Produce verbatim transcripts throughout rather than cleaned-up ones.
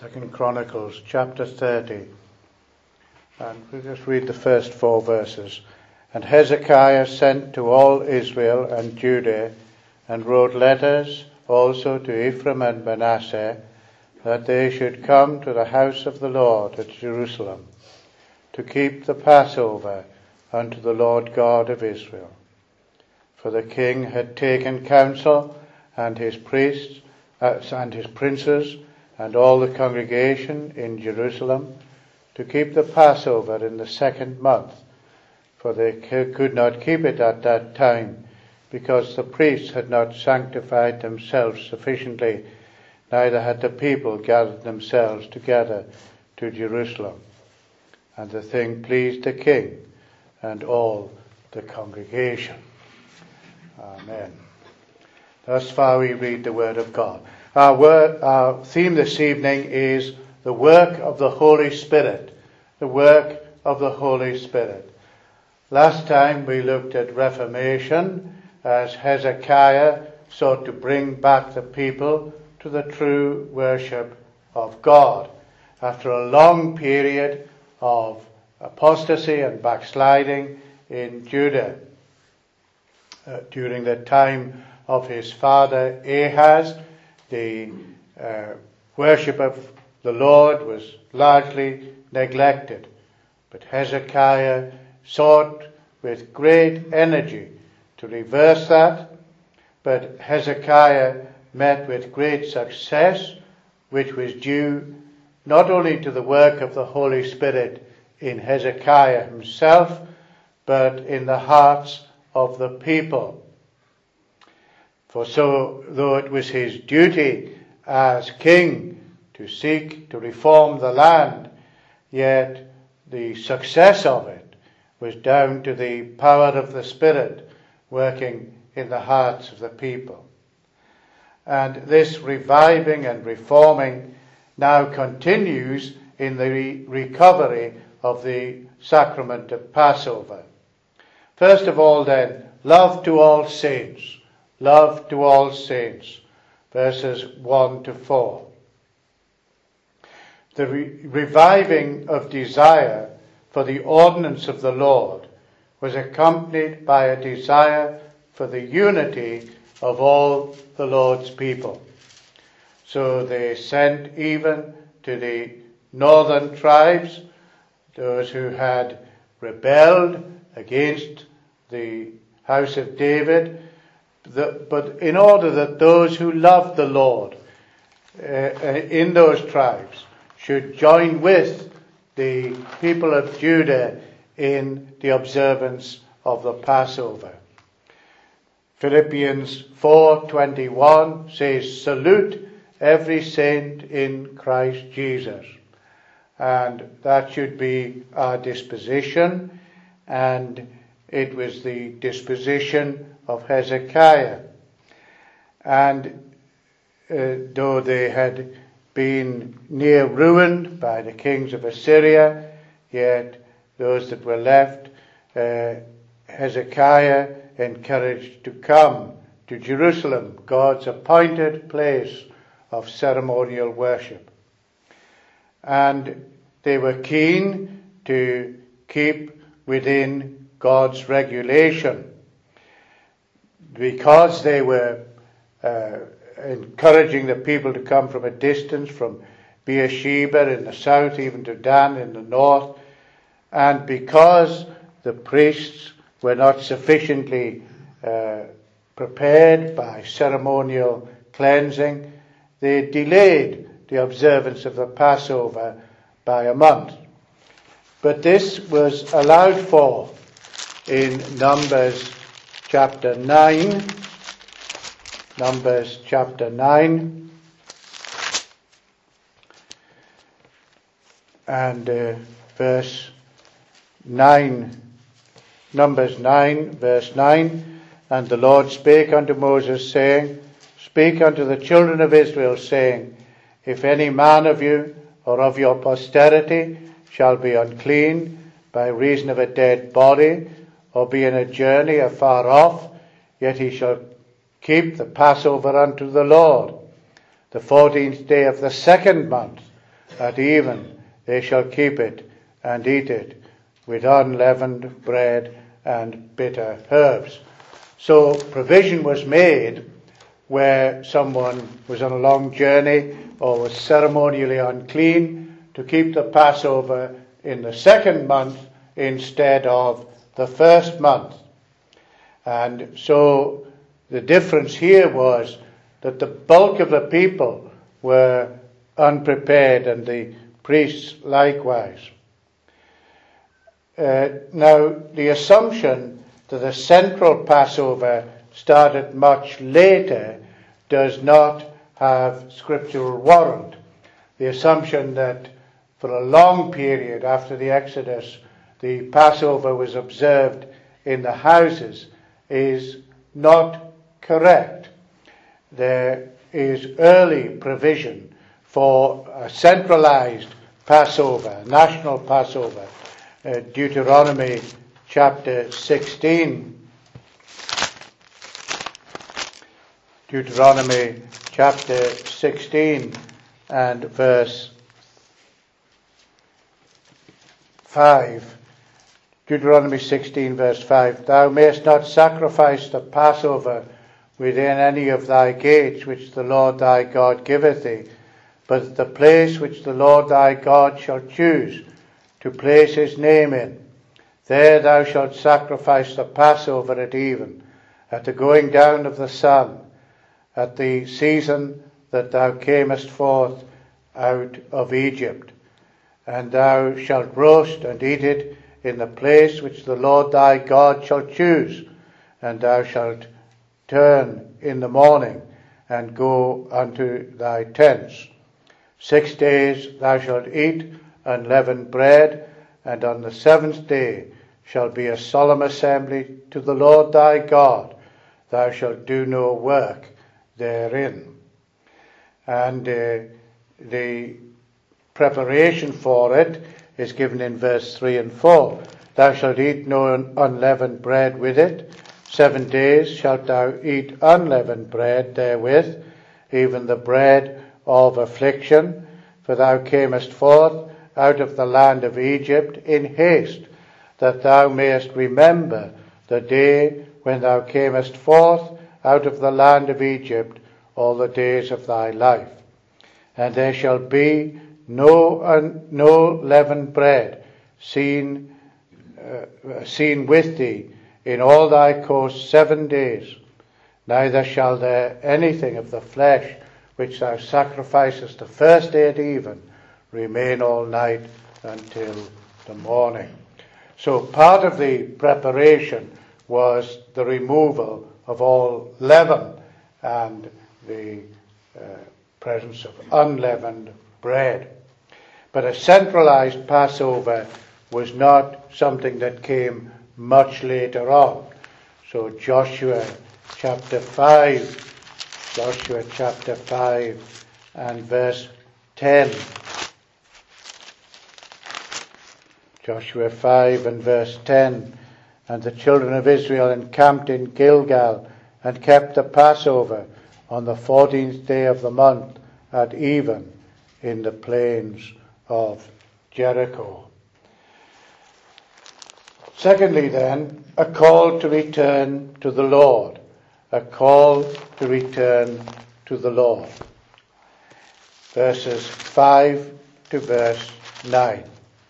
Second Chronicles chapter thirty, and we'll just read the first four verses. And Hezekiah sent to all Israel and Judah, and wrote letters also to Ephraim and Manasseh, that they should come to the house of the Lord at Jerusalem, to keep the Passover unto the Lord God of Israel. For the king had taken counsel, and his priests uh, and his princes, and all the congregation in Jerusalem, to keep the Passover in the second month, for they could not keep it at that time, because the priests had not sanctified themselves sufficiently, neither had the people gathered themselves together to Jerusalem. And the thing pleased the king and all the congregation. Amen. Thus far we read the word of God. Our, word, our theme this evening is the work of the Holy Spirit. The work of the Holy Spirit. Last time we looked at Reformation as Hezekiah sought to bring back the people to the true worship of God. After a long period of apostasy and backsliding in Judah, uh, during the time of his father Ahaz, the uh, worship of the Lord was largely neglected. But Hezekiah sought with great energy to reverse that. But Hezekiah met with great success, which was due not only to the work of the Holy Spirit in Hezekiah himself, but in the hearts of the people. For so, though it was his duty as king to seek to reform the land, yet the success of it was down to the power of the Spirit working in the hearts of the people. And this reviving and reforming now continues in the re- recovery of the sacrament of Passover. First of all then, love to all saints. Love to all saints. Verses one to four. The re- reviving of desire for the ordinance of the Lord was accompanied by a desire for the unity of all the Lord's people. So they sent even to the northern tribes, those who had rebelled against the house of David, the, but in order that those who loved the Lord uh, in those tribes should join with the people of Judah in the observance of the Passover. Philippians four twenty-one says, "Salute every saint in Christ Jesus." And that should be our disposition, and it was the disposition of Hezekiah. And uh, though they had been near ruined by the kings of Assyria, yet those that were left, uh, Hezekiah encouraged to come to Jerusalem, God's appointed place of ceremonial worship. And they were keen to keep within God's regulation, because they were uh, encouraging the people to come from a distance, from Beersheba in the south, even to Dan in the north, and because the priests were not sufficiently uh, prepared by ceremonial cleansing, they delayed the observance of the Passover by a month. But this was allowed for in Numbers chapter nine. Numbers chapter nine. And uh, verse nine. Numbers nine, verse nine. "And the Lord spake unto Moses, saying, Speak unto the children of Israel, saying, If any man of you or of your posterity shall be unclean by reason of a dead body, or be in a journey afar off, yet he shall keep the Passover unto the Lord, the fourteenth day of the second month, at even they shall keep it and eat it with unleavened bread and bitter herbs. So provision was made where someone was on a long journey or was ceremonially unclean to keep the Passover in the second month instead of the first month. And so the difference here was that the bulk of the people were unprepared, and the priests likewise. Uh, now, the assumption that a central Passover started much later does not have scriptural warrant. The assumption that for a long period after the Exodus the Passover was observed in the houses is not correct. There is early provision for a centralized Passover, a national Passover. Uh, Deuteronomy chapter sixteen. Deuteronomy chapter sixteen and verse five. Deuteronomy sixteen verse five. Thou mayest not sacrifice the Passover within any of thy gates which the Lord thy God giveth thee, but the place which the Lord thy God shall choose to place his name in. There thou shalt sacrifice the Passover at even, at the going down of the sun, at the season that thou camest forth out of Egypt. And thou shalt roast and eat it in the place which the Lord thy God shall choose, and thou shalt turn in the morning and go unto thy tents. Six days thou shalt eat unleavened bread, and on the seventh day shall be a solemn assembly to the Lord thy God. Thou shalt do no work therein. And uh, the preparation for it is given in verse three and four. Thou shalt eat no unleavened bread with it. Seven days shalt thou eat unleavened bread therewith, even the bread of affliction. For thou camest forth out of the land of Egypt in haste, that thou mayest remember the day when thou camest forth out of the land of Egypt all the days of thy life. And there shall be no un, no leavened bread seen uh, seen with thee in all thy coasts seven days. Neither shall there anything of the flesh which thou sacrificest the first day at even remain all night until the morning. So part of the preparation was the removal of all leaven and the uh, presence of unleavened bread. But a centralized Passover was not something that came much later on. So Joshua chapter five, Joshua chapter five and verse ten. Joshua five and verse ten. And the children of Israel encamped in Gilgal and kept the Passover on the fourteenth day of the month at even in the plains of Jericho. Secondly then, a call to return to the Lord. A call to return to the Lord. Verses five to verse nine.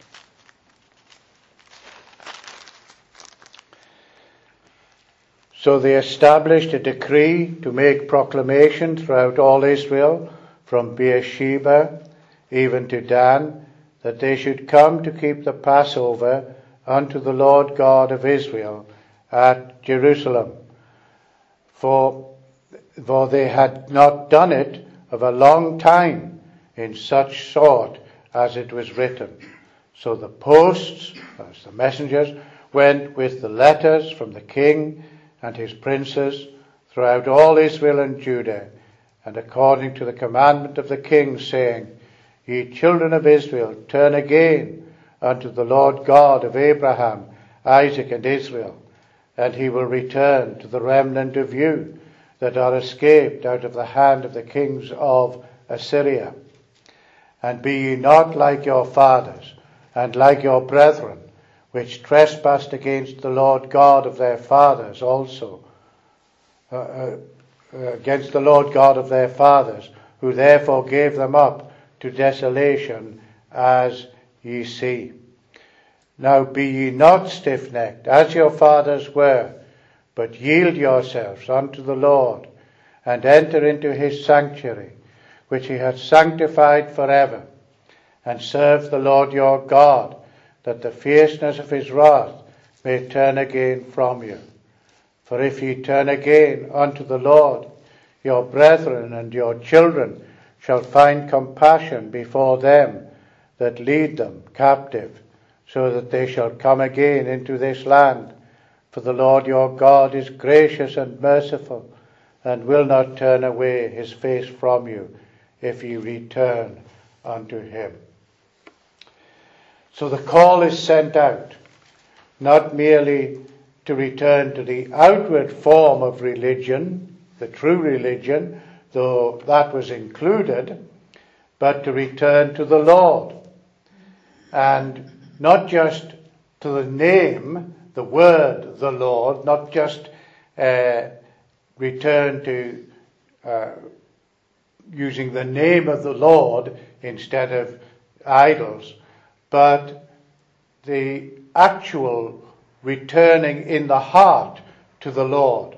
So they established a decree to make proclamation throughout all Israel, from Beersheba even to Dan, that they should come to keep the Passover unto the Lord God of Israel at Jerusalem. For, for they had not done it of a long time in such sort as it was written. So the posts, as the messengers, went with the letters from the king and his princes throughout all Israel and Judah, and according to the commandment of the king, saying, Ye children of Israel, turn again unto the Lord God of Abraham, Isaac, and Israel, and he will return to the remnant of you that are escaped out of the hand of the kings of Assyria. And be ye not like your fathers, and like your brethren, which trespassed against the Lord God of their fathers also, uh, uh, against the Lord God of their fathers, who therefore gave them up to desolation, as ye see. Now be ye not stiff-necked, as your fathers were, but yield yourselves unto the Lord, and enter into his sanctuary, which he hath sanctified forever, and serve the Lord your God, that the fierceness of his wrath may turn again from you. For if ye turn again unto the Lord, your brethren and your children shall find compassion before them that lead them captive, so that they shall come again into this land. For the Lord your God is gracious and merciful, and will not turn away his face from you, if ye return unto him. So the call is sent out, not merely to return to the outward form of religion, the true religion, though that was included, but to return to the Lord. And not just to the name, the word, the Lord, not just uh, return to uh, using the name of the Lord instead of idols, but the actual returning in the heart to the Lord,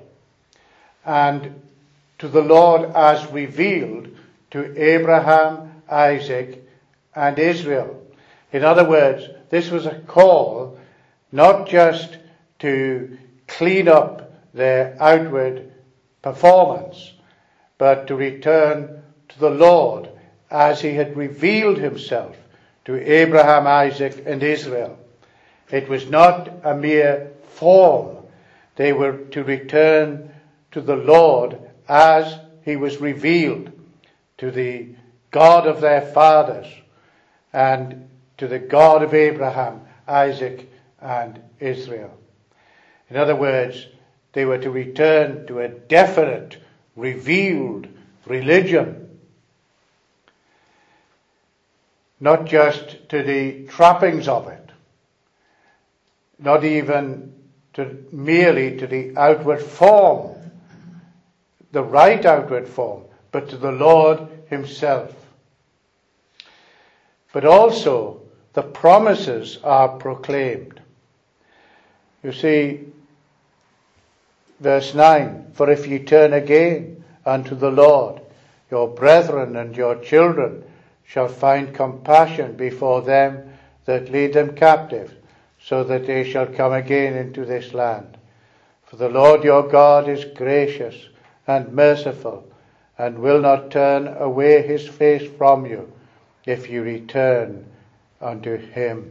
and to the Lord as revealed to Abraham, Isaac, and Israel. In other words, this was a call not just to clean up their outward performance, but to return to the Lord as he had revealed himself to Abraham, Isaac, and Israel. It was not a mere form. They were to return to the Lord as he was revealed to the God of their fathers, and to the God of Abraham, Isaac, and Israel. In other words, they were to return to a definite, revealed religion, not just to the trappings of it, not even to merely to the outward form, the right outward form, but to the Lord himself. But also, the promises are proclaimed. You see, verse nine, for if ye turn again unto the Lord, your brethren and your children shall find compassion before them that lead them captive, so that they shall come again into this land. For the Lord your God is gracious and merciful, and will not turn away his face from you, if you return unto him.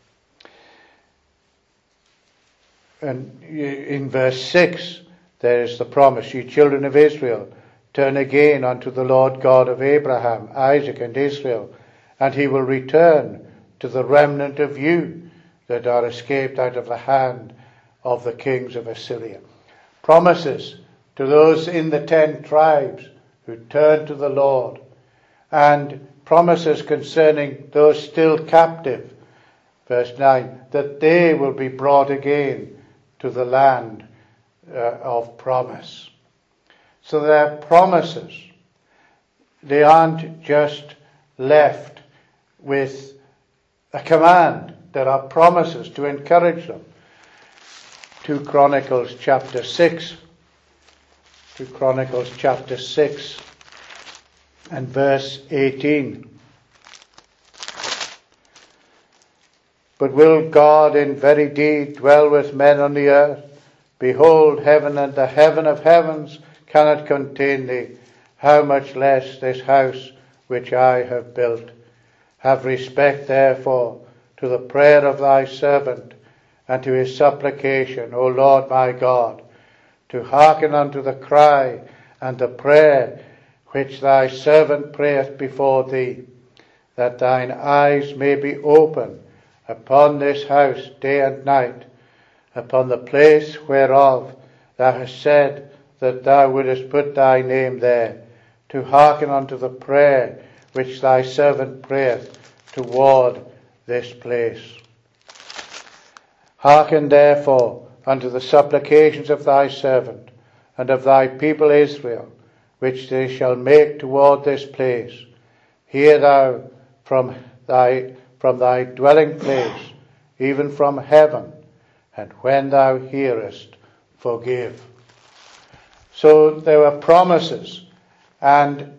And in verse six, there is the promise, ye children of Israel, turn again unto the Lord God of Abraham, Isaac, and Israel, and he will return to the remnant of you that are escaped out of the hand of the kings of Assyria. Promises to those in the ten tribes who turn to the Lord, and promises concerning those still captive, verse nine, that they will be brought again to the land uh, of promise. So they're promises. They aren't just left with a command. There are promises to encourage them. Two Chronicles chapter six. Two Chronicles chapter six and verse eighteen. But will God in very deed dwell with men on the earth? Behold, heaven and the heaven of heavens cannot contain thee. How much less this house which I have built? Have respect, therefore, to the prayer of thy servant, and to his supplication, O Lord my God, to hearken unto the cry and the prayer which thy servant prayeth before thee, that thine eyes may be open upon this house day and night, upon the place whereof thou hast said that thou wouldest put thy name there, to hearken unto the prayer which thy servant prayeth toward this place. Hearken therefore unto the supplications of thy servant and of thy people Israel, which they shall make toward this place. Hear thou from thy from thy dwelling place, even from heaven, and when thou hearest, forgive. So there were promises, and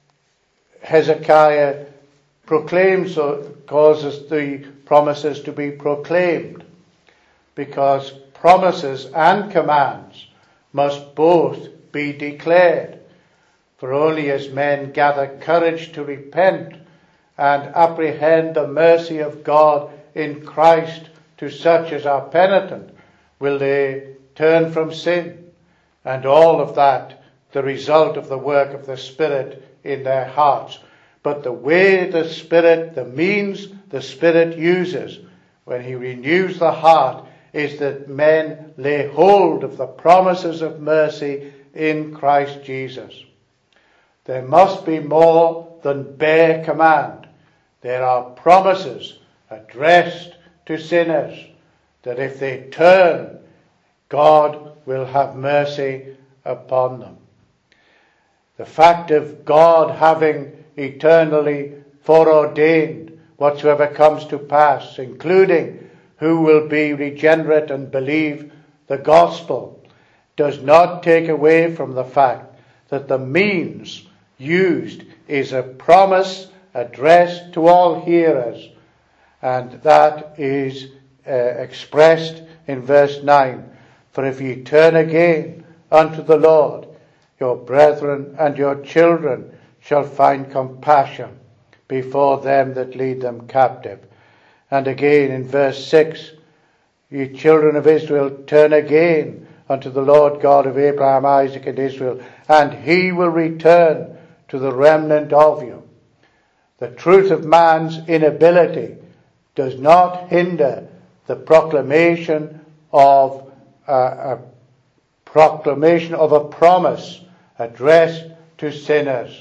Hezekiah proclaims, or causes the promises to be proclaimed, because promises and commands must both be declared. For only as men gather courage to repent and apprehend the mercy of God in Christ to such as are penitent, will they turn from sin, and all of that the result of the work of the Spirit in their hearts. But the way the Spirit, the means the Spirit uses when he renews the heart, is that men lay hold of the promises of mercy in Christ Jesus. There must be more than bare command. There are promises addressed to sinners that if they turn, God will have mercy upon them. The fact of God having eternally foreordained whatsoever comes to pass, including who will be regenerate and believe the gospel, does not take away from the fact that the means used is a promise addressed to all hearers, and that is uh, expressed in verse nine. For if ye turn again unto the Lord, your brethren and your children shall find compassion before them that lead them captive. And again in verse six, ye children of Israel, turn again unto the Lord God of Abraham, Isaac, and Israel, and he will return to the remnant of you. The truth of man's inability does not hinder the proclamation of a, a proclamation of a promise addressed to sinners.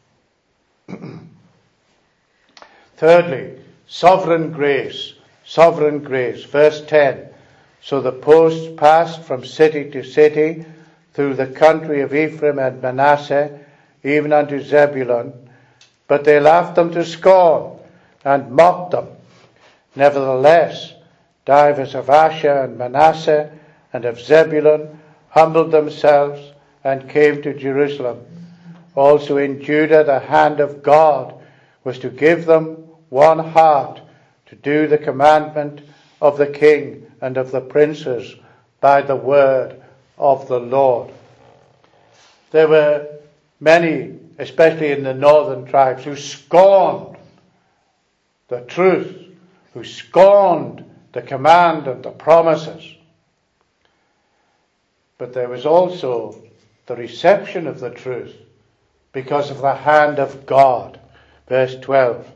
Thirdly, sovereign grace. Sovereign grace. Verse ten. So the posts passed from city to city through the country of Ephraim and Manasseh, even unto Zebulun. But they laughed them to scorn and mocked them. Nevertheless, divers of Asher and Manasseh and of Zebulun humbled themselves and came to Jerusalem. Also in Judah the hand of God was to give them one heart to do the commandment of the king and of the princes by the word of the Lord. There were many, especially in the northern tribes, who scorned the truth, who scorned the command and the promises. But there was also the reception of the truth because of the hand of God. Verse twelve.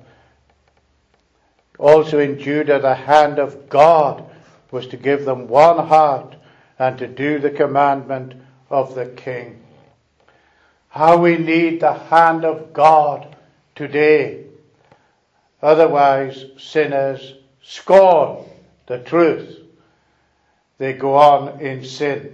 Also in Judah the hand of God was to give them one heart and to do the commandment of the king. How we need the hand of God today. Otherwise, sinners scorn the truth. They go on in sin.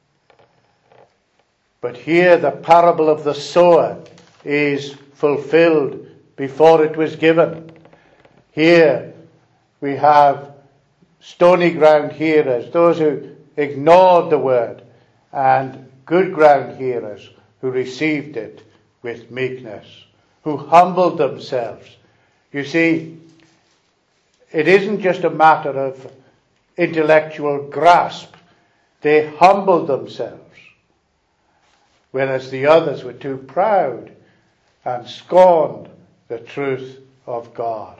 But here the parable of the sower is fulfilled before it was given. Here we have stony ground hearers, those who ignored the word, and good ground hearers who received it with meekness, who humbled themselves. You see, it isn't just a matter of intellectual grasp. They humbled themselves, whereas the others were too proud and scorned the truth of God.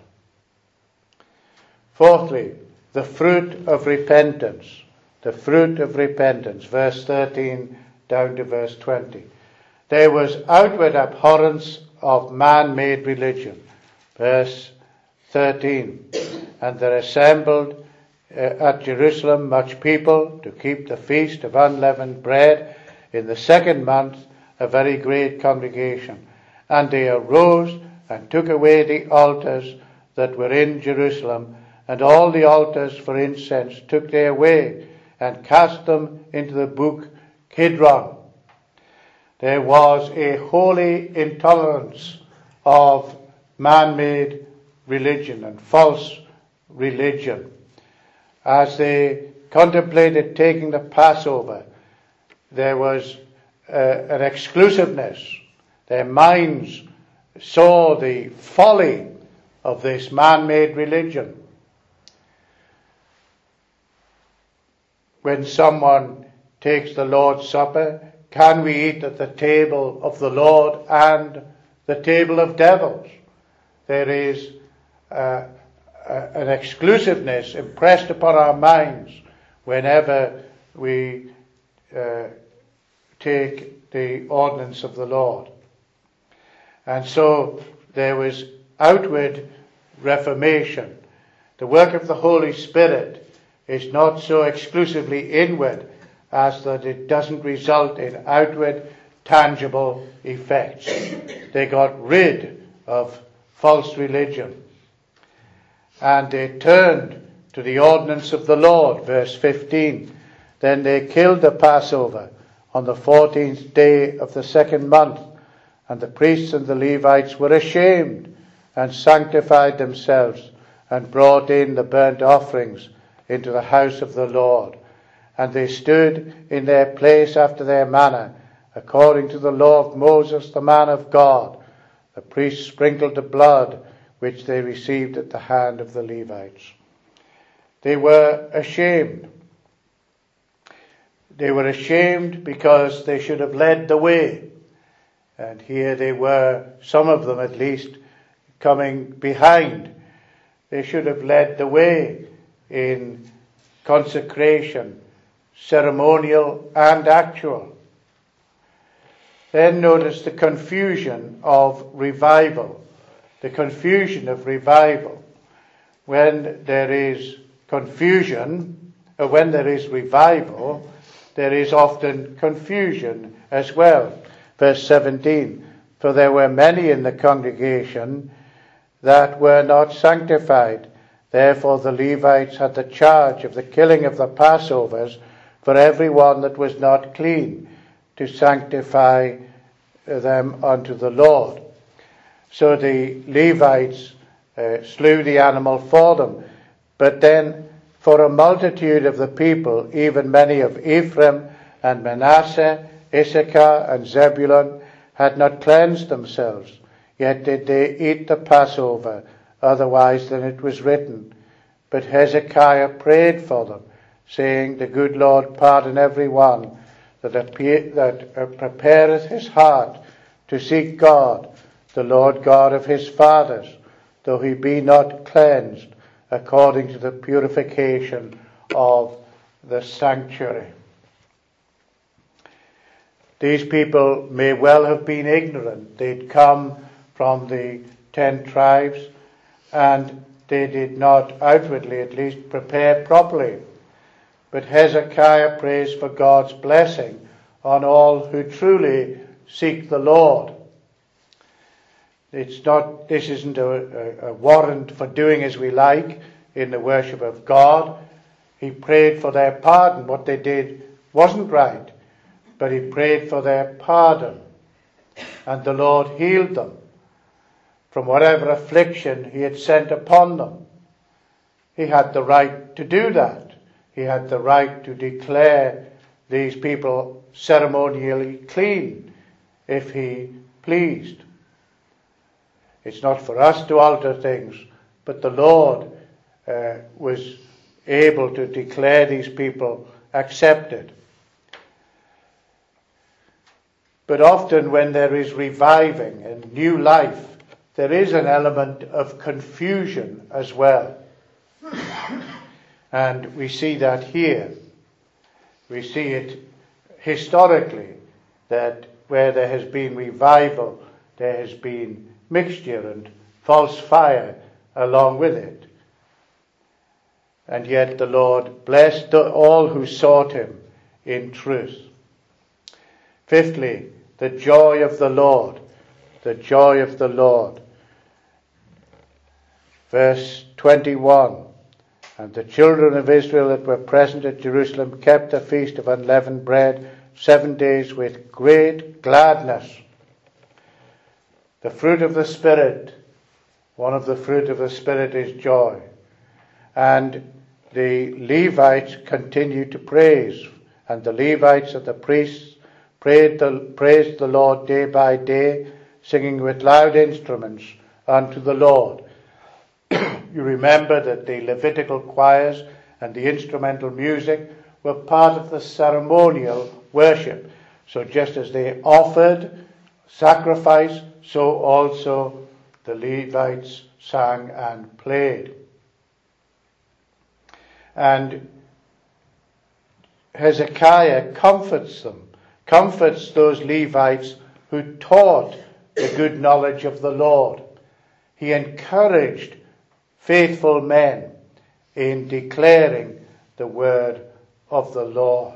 Fourthly, the fruit of repentance. The fruit of repentance. Verse thirteen down to verse twenty. There was outward abhorrence of man-made religion. Verse thirteen. And there assembled uh, at Jerusalem much people to keep the feast of unleavened bread in the second month, a very great congregation. And they arose and took away the altars that were in Jerusalem, and all the altars for incense took they away, and cast them into the brook Kidron. There was a holy intolerance of man-made religion and false religion. As they contemplated taking the Passover, there was uh, an exclusiveness. Their minds saw the folly of this man-made religion. When someone takes the Lord's Supper, can we eat at the table of the Lord and the table of devils? There is uh, an exclusiveness impressed upon our minds whenever we uh, take the ordinance of the Lord. And so there was outward reformation. The work of the Holy Spirit is not so exclusively inward as that it doesn't result in outward, tangible effects. They got rid of false religion. And they turned to the ordinance of the Lord, verse fifteen. Then they killed the Passover on the fourteenth day of the second month, and the priests and the Levites were ashamed and sanctified themselves and brought in the burnt offerings into the house of the Lord. And they stood in their place after their manner, according to the law of Moses the man of God. The priests sprinkled the blood which they received at the hand of the Levites. They were ashamed. They were ashamed because they should have led the way. And here they were, some of them at least, coming behind. They should have led the way in consecration, ceremonial and actual. Then notice the confusion of revival. The confusion of revival. When there is confusion, or when there is revival, there is often confusion as well. Verse seventeen, for there were many in the congregation that were not sanctified. Therefore the Levites had the charge of the killing of the Passovers for every one that was not clean, to sanctify them unto the Lord. So the Levites uh, slew the animal for them. But then for a multitude of the people, even many of Ephraim and Manasseh, Issachar and Zebulun, had not cleansed themselves, yet did they eat the Passover, otherwise than it was written. But Hezekiah prayed for them, saying, the good Lord pardon every one that, appear, that uh, prepareth his heart to seek God, the Lord God of his fathers, though he be not cleansed according to the purification of the sanctuary. These people may well have been ignorant. They'd come from the ten tribes, and they did not outwardly, at least, prepare properly. But Hezekiah prays for God's blessing on all who truly seek the Lord. It's not, this isn't a, a, a warrant for doing as we like in the worship of God. He prayed for their pardon. What they did wasn't right, but he prayed for their pardon. And the Lord healed them from whatever affliction he had sent upon them. He had the right to do that. He had the right to declare these people ceremonially clean if he pleased. It's not for us to alter things, but the Lord uh, was able to declare these people accepted. But often when there is reviving and new life, there is an element of confusion as well. And we see that here. We see it historically, that where there has been revival, there has been mixture and false fire along with it. And yet the Lord blessed all who sought him in truth. Fifthly, the joy of the Lord. The joy of the Lord. Verse twenty-one. And the children of Israel that were present at Jerusalem kept the feast of unleavened bread seven days with great gladness. The fruit of the Spirit, one of the fruit of the Spirit is joy. And the Levites continued to praise. And the Levites and the priests prayed the, praised the Lord day by day, singing with loud instruments unto the Lord. You remember that the Levitical choirs and the instrumental music were part of the ceremonial worship. So just as they offered sacrifice, so also the Levites sang and played. And Hezekiah comforts them, comforts those Levites who taught the good knowledge of the Lord. He encouraged faithful men in declaring the word of the Lord.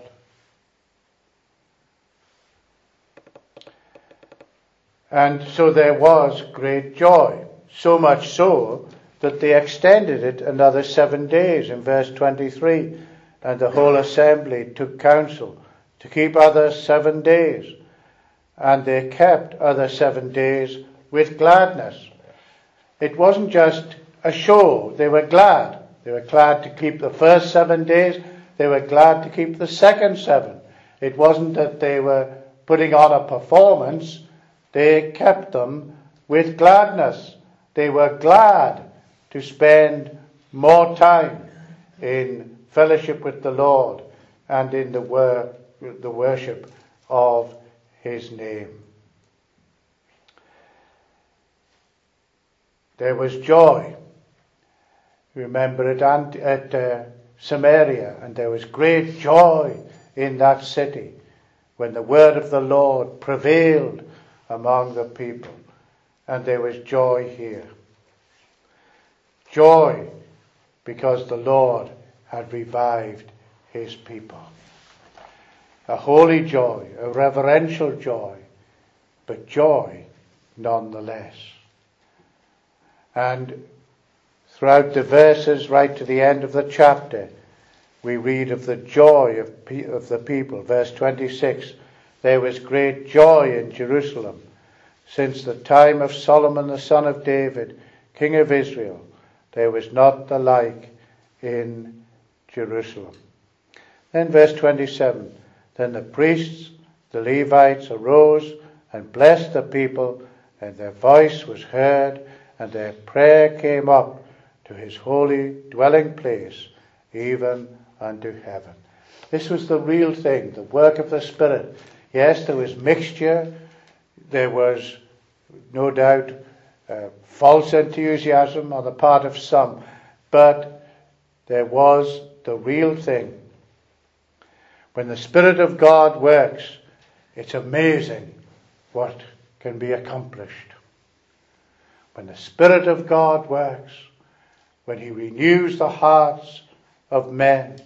And so there was great joy, so much so that they extended it another seven days in verse twenty-three. And the whole assembly took counsel to keep other seven days. And they kept other seven days with gladness. It wasn't just a show. They were glad. They were glad to keep the first seven days. They were glad to keep the second seven. It wasn't that they were putting on a performance. They kept them with gladness. They were glad to spend more time in fellowship with the Lord and in the, wor- the worship of his name. There was joy. Remember it at uh, Samaria, and there was great joy in that city when the word of the Lord prevailed among the people. And there was joy here. Joy because the Lord had revived his people. A holy joy, a reverential joy, but joy nonetheless. And throughout the verses right to the end of the chapter, we read of the joy of, pe- of the people. Verse twenty-six, there was great joy in Jerusalem since the time of Solomon the son of David, king of Israel. There was not the like in Jerusalem. Then verse twenty-seven, then the priests, the Levites, arose and blessed the people, and their voice was heard, and their prayer came up to his holy dwelling place, even unto heaven. This was the real thing, the work of the Spirit. Yes, there was mixture, there was no doubt uh, false enthusiasm on the part of some, but there was the real thing. When the Spirit of God works, it's amazing what can be accomplished. When the Spirit of God works, when he renews the hearts of men,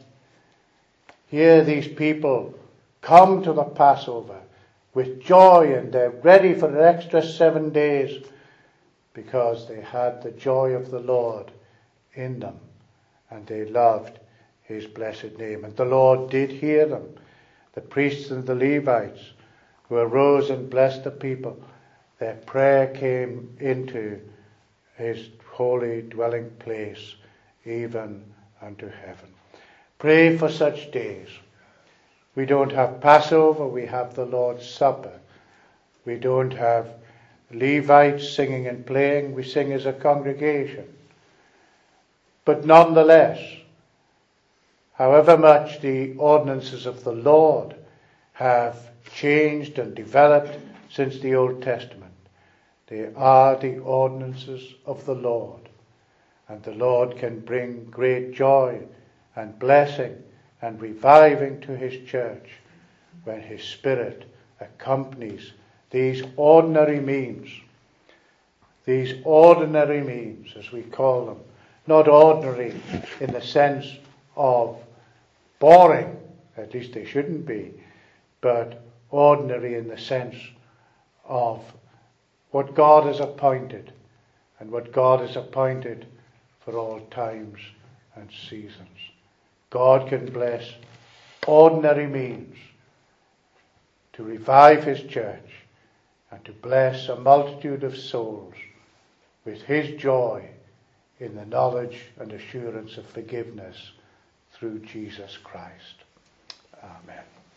here these people come to the Passover with joy, and they're ready for an extra seven days because they had the joy of the Lord in them and they loved his blessed name. And the Lord did hear them, the priests and the Levites who arose and blessed the people. Their prayer came into his holy dwelling place, even unto heaven. Pray for such days. We don't have Passover, we have the Lord's Supper. We don't have Levites singing and playing, we sing as a congregation. But nonetheless, however much the ordinances of the Lord have changed and developed since the Old Testament, they are the ordinances of the Lord. And the Lord can bring great joy and blessing and reviving to his church when his Spirit accompanies these ordinary means. These ordinary means, as we call them. Not ordinary in the sense of boring, at least they shouldn't be, but ordinary in the sense of what God has appointed, and what God has appointed for all times and seasons. God can bless ordinary means to revive his church and to bless a multitude of souls with his joy in the knowledge and assurance of forgiveness through Jesus Christ. Amen.